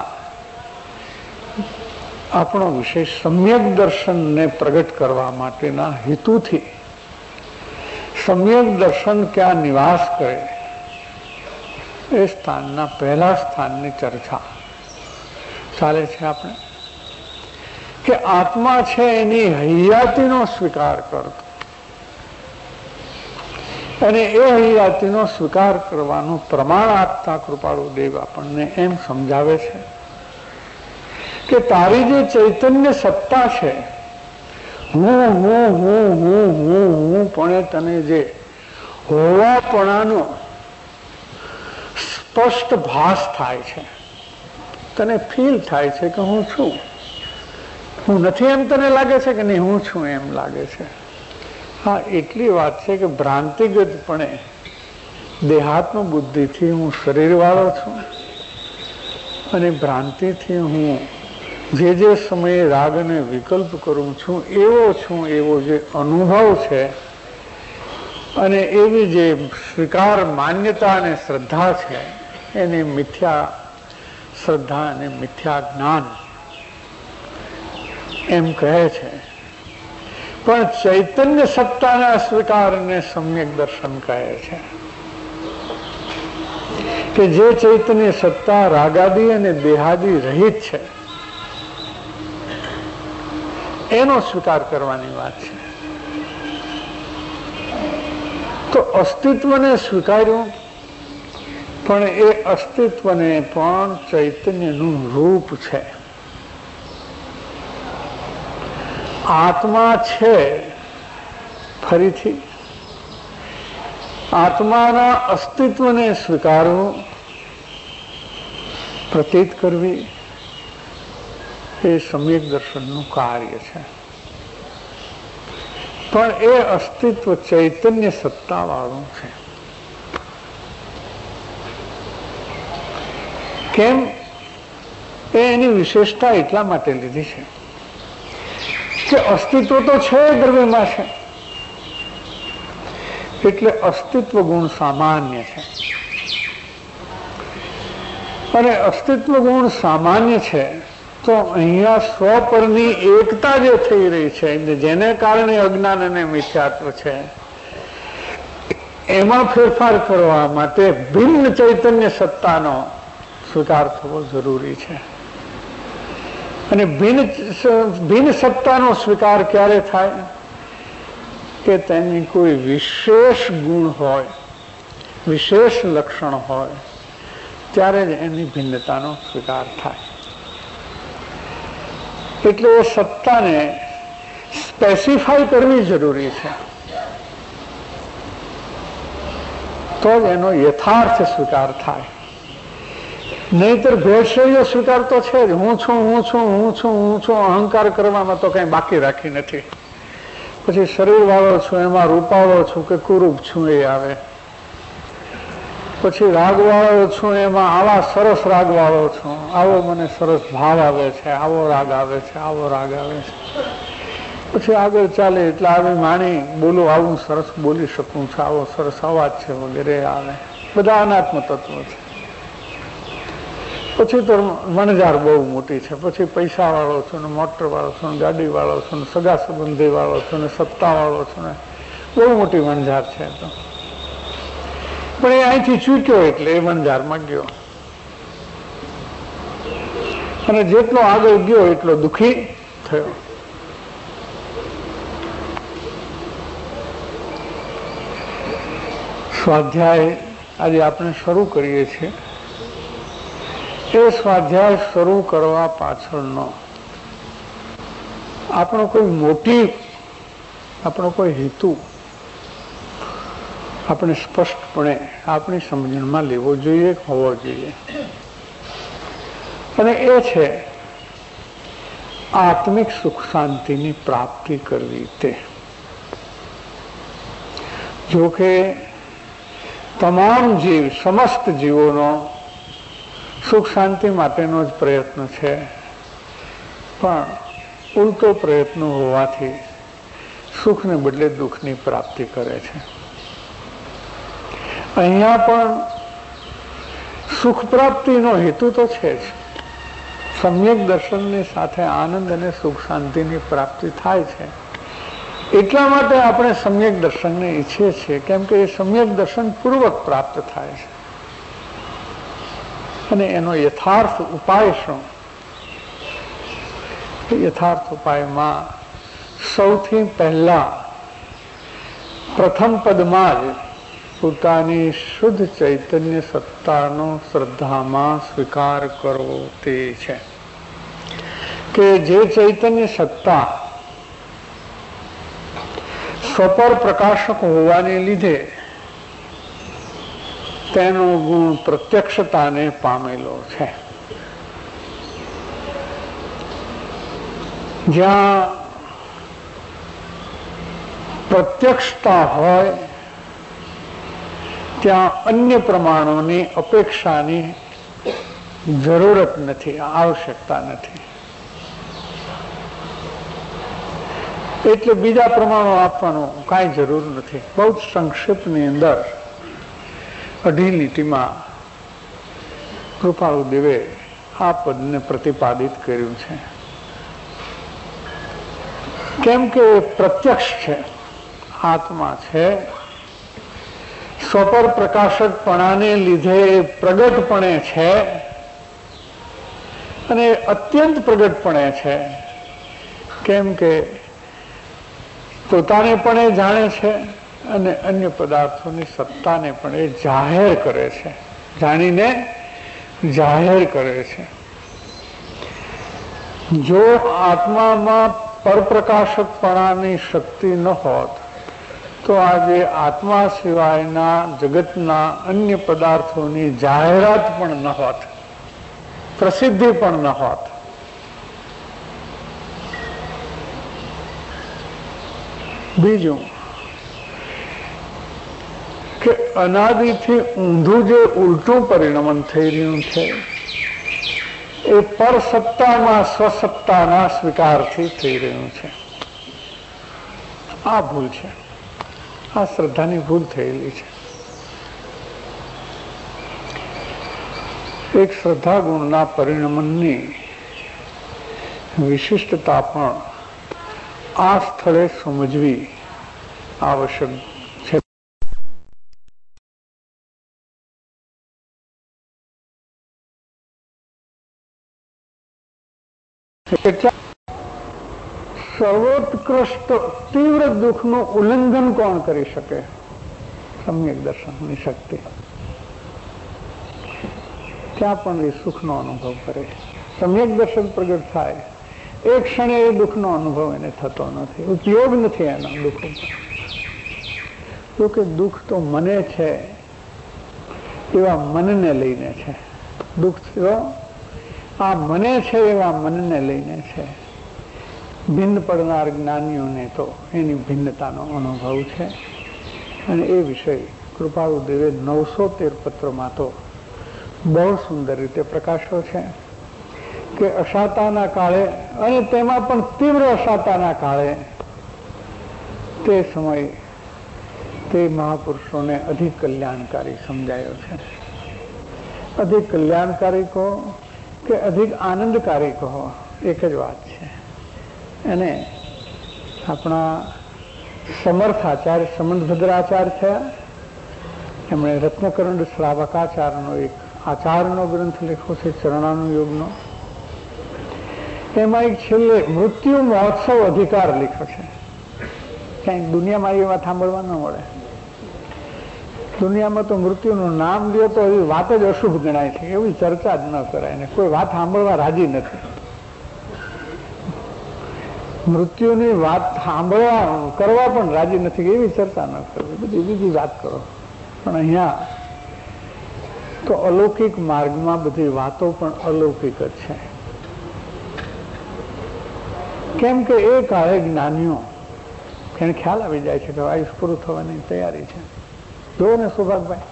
આપણો વિષય સમ્યક દર્શનને પ્રગટ કરવા માટેના હેતુથી સમ્યક દર્શન ક્યાં નિવાસ કરે એ સ્થાનના પહેલા સ્થાનની ચર્ચા ચાલે છે. આપણે કે આત્મા છે એની હૈયાતીનો સ્વીકાર કરતો, અને એ હૈયાતીનો સ્વીકાર કરવાનું પ્રમાણ આપતા કૃપાળુ દેવ આપણને એમ સમજાવે છે કે તારી જે ચૈતન્ય સત્તા છે, હું હું હું હું હું હું પણ તને જે હોવાપણાનો સ્પષ્ટ ભાસ થાય છે, તને ફીલ થાય છે કે હું છું, હું નથી એમ તને લાગે છે કે નહીં હું છું એમ લાગે છે. હા, એટલી વાત છે કે ભ્રાંતિગતપણે દેહાત્મ બુદ્ધિથી હું શરીરવાળો છું, અને ભ્રાંતિથી હું જે સમયે રાગને વિકલ્પ કરું છું એવો જે અનુભવ છે, અને એવી જે સ્વીકાર માન્યતા અને શ્રદ્ધા છે એને મિથ્યા શ્રદ્ધા અને મિથ્યા જ્ઞાન એમ કહે છે. પણ ચૈતન્ય સત્તાના સ્વીકારને સમ્યક દર્શન કહે છે. કે જે ચૈતન્ય સત્તા રાગાદી અને દેહાદી રહિત છે એનો સ્વીકાર કરવાની વાત છે. તો અસ્તિત્વને સ્વીકાર્યું, પણ એ અસ્તિત્વને પણ ચૈતન્યનું રૂપ છે. આત્મા છે. ફરીથી આત્માના અસ્તિત્વને સ્વીકારવું, પ્રતીત કરવી, એ સમ્યક દર્શનનું કાર્ય છે. પણ એ અસ્તિત્વ ચૈતન્ય સત્તાવાળું છે. કેમ? એની વિશેષતા એટલા માટે લીધી છે કે અસ્તિત્વ તો છે, દ્રવ્યમાં છે, એટલે અસ્તિત્વ ગુણ સામાન્ય છે. અને અસ્તિત્વ ગુણ સામાન્ય છે તો અહીંયા સ્વપરની એકતા જે થઈ રહી છે, જેને કારણે અજ્ઞાન અને મિથ્યાત્વ છે, એમાં ફેરફાર કરવા માટે ભિન્ન ચૈતન્ય સત્તાનો સ્વીકાર થવો જરૂરી છે. અને ભિન્ન સત્તાનો સ્વીકાર ક્યારે થાય? કે તેની કોઈ વિશેષ ગુણ હોય, વિશેષ લક્ષણ હોય, ત્યારે જ એની ભિન્નતાનો સ્વીકાર થાય. એટલે એ સત્તાને સ્પેસિફાઈ કરવી જરૂરી છે, તો જ એનો યથાર્થ સ્વીકાર થાય. નહીતર ભેળસેળીઓ સ્વીકાર તો છે જ. હું છું, હું છું, હું છું, હું છું, અહંકાર કરવામાં તો કઈ બાકી રાખી નથી. પછી શરીર વાળો છું, એમાં રૂપાળો છું કે કુરૂપ છું એ આવે. પછી રાગ વાળો છું, એમાં આવા સરસ રાગ વાળો છું, આવો મને સરસ ભાવ આવે છે, આવો રાગ આવે છે, આવો રાગ આવે છે. પછી આગળ ચાલે એટલે આવી માણી બોલું, આવું સરસ બોલી શકું છું, આવો સરસ અવાજ છે વગેરે આવે. બધા અનાત્મ તત્વો છે. પછી તો વણઝાર બહુ મોટી છે. પછી પૈસા વાળો છું ને, મોટર વાળો છું ને, ગાડી વાળો છું ને, સગા સંબંધી વાળો છું ને, સત્તા વાળો છું ને, બહુ મોટી વણઝાર છે. તો પણ એ અહીંથી ચૂક્યો એટલે એ વણઝારમાં ગયો, અને જેટલો આગળ ગયો એટલો દુઃખી થયો. સ્વાધ્યાય આજે આપણે શરૂ કરીએ છીએ. એ સ્વાધ્યાય શરૂ કરવા પાછળનો આપણો કોઈ મોટિવ, આપણો કોઈ હેતુ આપણે સ્પષ્ટપણે આપણી સમજણમાં લેવો જોઈએ, હોવો જોઈએ. અને એ છે આત્મિક સુખ શાંતિની પ્રાપ્તિ કરવી. તે જોકે તમામ જીવ, સમસ્ત જીવોનો સુખ શાંતિ માટેનો જ પ્રયત્ન છે, પણ ઉલટો પ્રયત્ન હોવાથી સુખને બદલે દુઃખની પ્રાપ્તિ કરે છે. અહીંયા પણ સુખ પ્રાપ્તિનો હેતુ તો છે જ. સમ્યક દર્શનની સાથે આનંદ અને સુખ શાંતિની પ્રાપ્તિ થાય છે. એટલા માટે આપણે સમ્યક દર્શનને ઈચ્છીએ છીએ, કેમ કે એ સમ્યક દર્શન પૂર્વક પ્રાપ્ત થાય છે. અને એનો યથાર્થ ઉપાય શું? યથાર્થ ઉપાયમાં સૌથી પહેલા પ્રથમ પદમાં જ પોતાની શુદ્ધ ચૈતન્ય સત્તાનો શ્રદ્ધામાં સ્વીકાર કરવો તે છે કે જે ચૈતન્ય સત્તા સ્વપર પ્રકાશક હોવાને લીધે તેનો ગુણ પ્રત્યક્ષતાને પામેલો છે. જ્યાં પ્રત્યક્ષતા હોય ત્યાં અન્ય પ્રમાણોની અપેક્ષાની જરૂરત નથી, આવશ્યકતા નથી. એટલે બીજા પ્રમાણો આપવાનું કાંઈ જરૂર નથી. બહુ જ સંક્ષિપ્તની અંદર અઢી લીટીમાં કૃપાળુ દેવે આ પદને પ્રતિપાદિત કર્યું છે. કેમ કે પ્રત્યક્ષ છે, આત્મા છે, સ્વપર પ્રકાશકપણાને લીધે પ્રગટપણે છે, અને અત્યંત પ્રગટપણે છે. કેમ કે પોતાને પણ એ જાણે છે અને અન્ય પદાર્થોની સત્તાને પણ એ જાહેર કરે છે, જાણીને જાહેર કરે છે. જો આત્મામાં પરપ્રકાશકપણાની શક્તિ ન હોત તો આજે આત્મા સિવાયના જગતના અન્ય પદાર્થોની જાહેરાત પણ ન હોત, પ્રસિદ્ધિ પણ ન હોત. બીજું કે અનાદિથી ઊંધું જે ઉલટું પરિણમન થઈ રહ્યું છે એ પરસત્તામાં સ્વસત્તાના સ્વીકારથી થઈ રહ્યું છે. આ ભૂલ છે, આ શ્રદ્ધાની ભૂલ થયેલી છે. એક શ્રદ્ધા ગુણના પરિણમનની વિશિષ્ટતા પણ આ સ્થળે સમજવી આવશ્યક છે. સર્વોત્કૃષ્ટ તીવ્ર દુઃખનું ઉલ્લંઘન કોણ કરી શકે? સમ્યક દર્શનની શક્તિ. ત્યાં પણ એ સુખનો અનુભવ કરે. સમ્યક દર્શન પ્રગટ થાય એક ક્ષણે એ દુઃખનો અનુભવ એને થતો નથી, ઉપયોગ નથી એનો દુઃખ ઉપર. જોકે દુઃખ તો મને છે એવા મનને લઈને છે. દુઃખ તો આ મને છે એવા મનને લઈને છે. ભિન્ન પડનાર જ્ઞાનીઓને તો એની ભિન્નતાનો અનુભવ છે. અને એ વિષય કૃપાળુ દેવે 913 પત્રમાં તો બહુ સુંદર રીતે પ્રકાશ્યો છે કે અશાતાના કાળે, અને તેમાં પણ તીવ્ર અશાતાના કાળે, તે સમય તે મહાપુરુષોને અધિક કલ્યાણકારી સમજાયો છે. અધિક કલ્યાણકારી કહો કે અધિક આનંદકારી કહો, એક જ વાત છે. અને આપણા સમર્થ આચાર્ય સમંતભદ્રાચાર્ય થયા, એમણે રત્નકરંડ શ્રાવકાચાર્યનો એક આચારનો ગ્રંથ લખ્યો છે, ચરણાનુયોગનો. એમાં એક છેલ્લે મૃત્યુ મહોત્સવ અધિકાર લખ્યો છે. ક્યાંય દુનિયામાં એ વાત સાંભળવા ન મળે. દુનિયામાં તો મૃત્યુનું નામ લે તો એવી વાત જ અશુભ ગણાય છે, એવી ચર્ચા જ ન કરાય ને કોઈ વાત સાંભળવા રાજી નથી. મૃત્યુની વાત સાંભળવા કરવા પણ રાજી નથી, એવી ચર્ચા ન કરવી, બધી બીજી વાત કરો. પણ અહીંયા તો અલૌકિક માર્ગમાં બધી વાતો પણ અલૌકિક જ છે. કેમ કે એ કાળે જ્ઞાનીઓ એને ખ્યાલ આવી જાય છે કે આયુષ પૂરું થવાની તૈયારી છે. જો ને સૌભાગભાઈ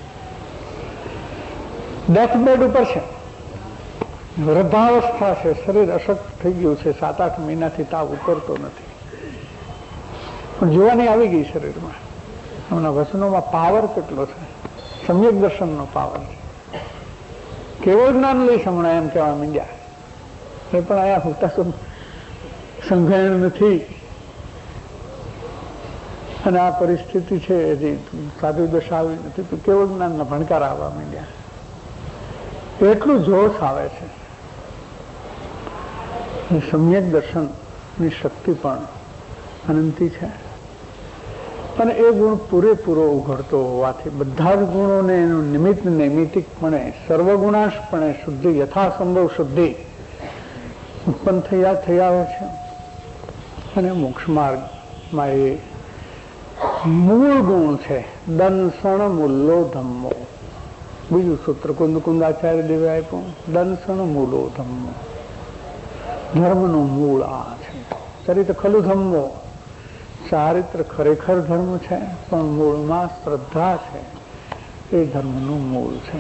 ડેથ બેડ ઉપર છે, વૃદ્ધાવસ્થા છે, શરીર અશક્ત થઈ ગયું છે, 7-8 મહિનાથી તાવ ઉતરતો નથી, પણ જોવાની આવી ગઈ શરીરમાં. એમના વચનોમાં પાવર કેટલો છે, સમ્યક દર્શનનો પાવર છે. કેવળ જ્ઞાન લઈશ હમણાં એમ કહેવા માંડ્યા, એ પણ અહીંયા હોતા તો સંઘાયણ નથી. અને આ પરિસ્થિતિ છે, હજી સાધુ દશા આવી નથી, તો કેવળ જ્ઞાનના ભણકાર આવવા માંડ્યા. એટલું જોશ આવે છે. સમ્યક દર્શનની શક્તિ પણ અનંતી છે. અને એ ગુણ પૂરેપૂરો ઉઘડતો હોવાથી બધા જ ગુણોને એનું નિમિત્ત નૈમિતિકપણે સર્વગુણાંશપણે શુદ્ધિ, યથાસંભવ શુદ્ધિ ઉત્પન્ન થઈ આવે છે. અને મોક્ષ માર્ગમાં એ મૂળ ગુણ છે, દંસણ મૂલો ધમ્મો. બીજું સૂત્ર કુંદાચાર્ય દેવે આપ્યું, દંસણ મૂલો ધમ્મો. ધર્મનું મૂળ આ છે. ચરિત્ર ખલુ ધમ્મો, ચારિત્ર ખરેખર ધર્મ છે, પણ મૂળમાં શ્રદ્ધા છે, એ ધર્મનું મૂળ છે.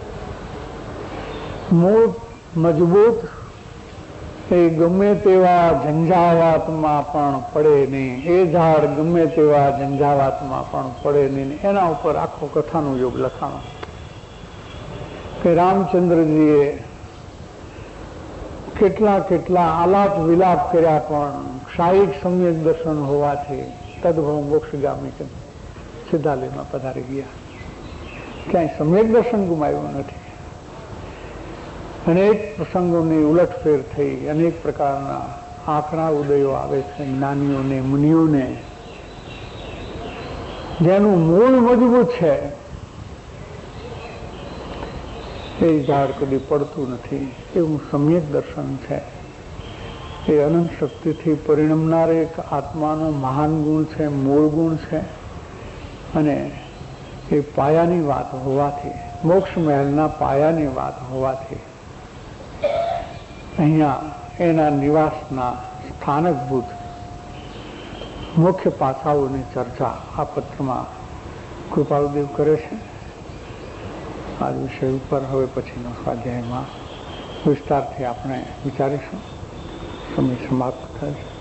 મૂળ મજબૂત એ ગમે તેવા ઝંઝાવાતમાં પણ પડે નહીં, એ ઝાડ ગમે તેવા ઝંઝાવાતમાં પણ પડે નહીં. એના ઉપર આખો કથાનું યોગ લખાણો કે રામચંદ્રજીએ કેટલા આલાપ વિલાપ કર્યા, પણ શાહીક સમ્યક દર્શન હોવાથી તદભવ મોક્ષગામી સિદ્ધાલયમાં પધારી ગયા. ક્યાંય સમ્યક દર્શન ગુમાવ્યું નથી. અનેક પ્રસંગોની ઉલટફેર થઈ, અનેક પ્રકારના આંકડા ઉદયો આવે છે જ્ઞાનીઓને, મુનિઓને. જેનું મૂળ મજબૂત છે એ ઝાડ કદી પડતું નથી, એવું સમ્યક દર્શન છે. એ અનંત શક્તિથી પરિણમનાર એક આત્માનો મહાન ગુણ છે, મૂળ ગુણ છે. અને એ પાયાની વાત હોવાથી, મોક્ષ મહેલના પાયાની વાત હોવાથી અહીંયા એના નિવાસના સ્થાનકભૂત મુખ્ય પાસાઓની ચર્ચા આ પત્રમાં કૃપાળુદેવ કરે છે. આ વિષય ઉપર હવે પછીનો સ્વાધ્યાયમાં વિસ્તારથી આપણે વિચારીશું. સમય સમાપ્ત થાય છે.